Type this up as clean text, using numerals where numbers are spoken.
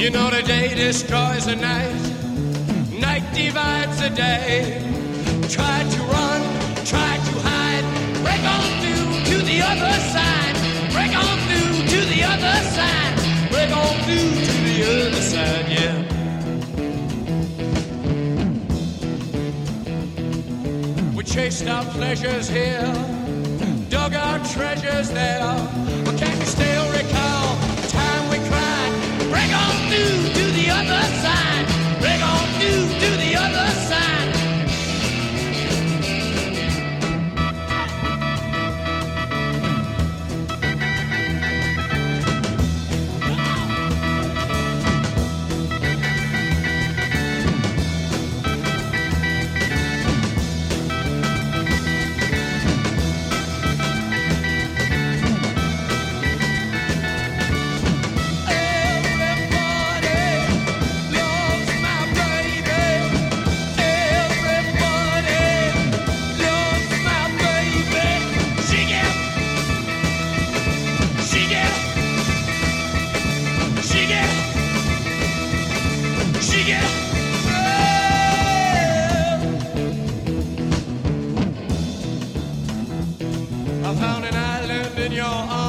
You know the day destroys the night, night divides the day. Try to run, try to hide, break on through to the other side, break on through to the other side, break on through to the other side, yeah. We chased our pleasures here, dug our treasures there, but can you still recall the time we cried? Break on through to the other side, break on through to the other side. I found an island in your arms.